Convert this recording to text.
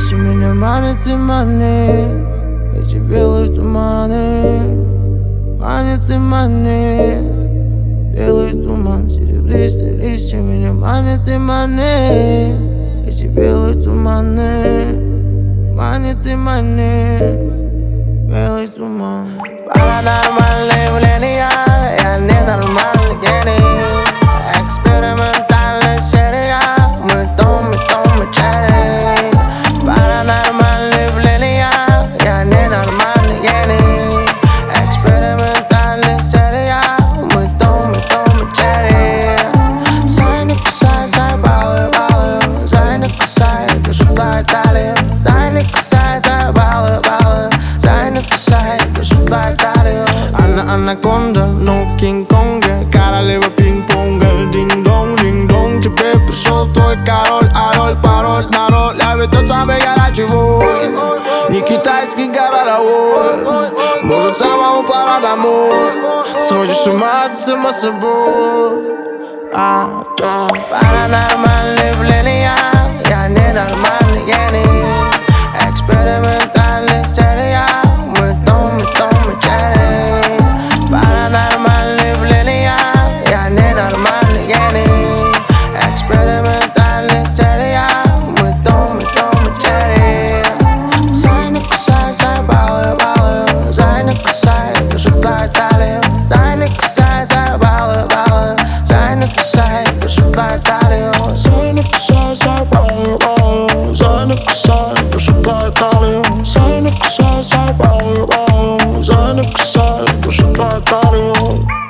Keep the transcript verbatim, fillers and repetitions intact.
листья меня манят и манят. Эти белые туманы манят и манят. Белый туман, серебристые листья меня манят и манят. Эти белые туманы манят и манят. Белый туман. Паранормальные явления, я ненормальный гений. Экспериментальная серия, мы том и том и черри. Паранормальные явления, я ненормальный гений. Экспериментальная серия, мы том и том и черри. Зай, не кусай, зай, балую, балую. Зай, не кусай, держу твою талию. Зай, не кусай, зай, балую, балую. Зай, не кусай, держу твою талию. Анна, анаконда, но Кинг-Конга. Королева пинг-понга. Динг-донг, динг-донг. Теперь пришел твой король, а роль, пароль, народ. Я ведь тот самый горячий вой, не китайский городовой. Может, самому пора домой. Сходишь с ума, ты сама собой. А, а. Паранормальные явления, я ненормальный гений. Экспериментальная серия, мы том и том и черри. Паранормальные явления, я ненормальный гений. Экспериментальная серия, мы том и том и черри. Зай, не кусай, зай, балую, балую. Зай, не кусай, держу твою талию. Зай, не кусай, зай, балую, балую. Зай, не кусай, держу твою талию. Зай, не кусай, зай, балую, балую. Зай, не кусай, держу твою талию. Зай, не кусай, зай, балую, балую. Зай, не кусай, держу твою талию.